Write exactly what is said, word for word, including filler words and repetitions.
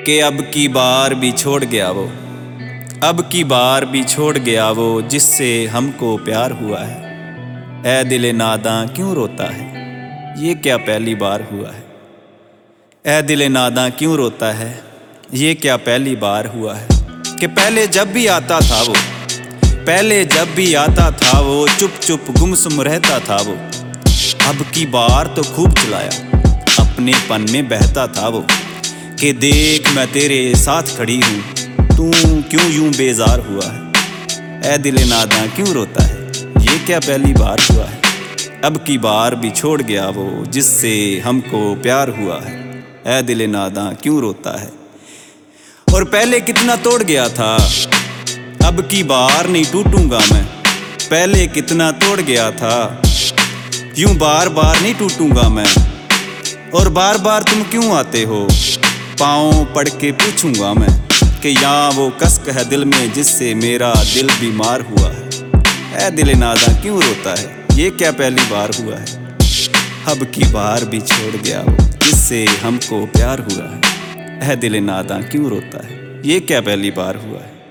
कि अब की बार भी छोड़ गया वो, अब की बार भी छोड़ गया वो जिससे हमको प्यार हुआ है। ऐ दिले नादां क्यों रोता है, ये क्या पहली बार हुआ है। ऐ दिले नादां क्यों रोता है, ये क्या पहली बार हुआ है। कि पहले जब भी आता था वो, पहले जब भी आता था वो चुप चुप गुमसुम रहता था वो। अब की बार तो खूब चलाया, अपने पन में बहता था वो। कि देख मैं तेरे साथ खड़ी हूँ, तू क्यों यूं बेजार हुआ है। ऐ दिले नादां क्यों रोता है, ये क्या पहली बार हुआ है। अब की बार भी छोड़ गया वो जिससे हमको प्यार हुआ है। ऐ दिले नादां क्यों रोता है। और पहले कितना तोड़ गया था, अब की बार नहीं टूटूंगा मैं। पहले कितना तोड़ गया था, यूं बार बार नहीं टूटूंगा मैं। और बार बार तुम क्यों आते हो, पाँव पड़ के पूछूंगा मैं। कि यहाँ वो कसक है दिल में जिससे मेरा दिल बीमार हुआ है। ऐ दिले नादां क्यों रोता है, ये क्या पहली बार हुआ है। अब की बार भी छोड़ गया वो जिससे हमको प्यार हुआ है। ऐ दिले नादां क्यों रोता है, ये क्या पहली बार हुआ है।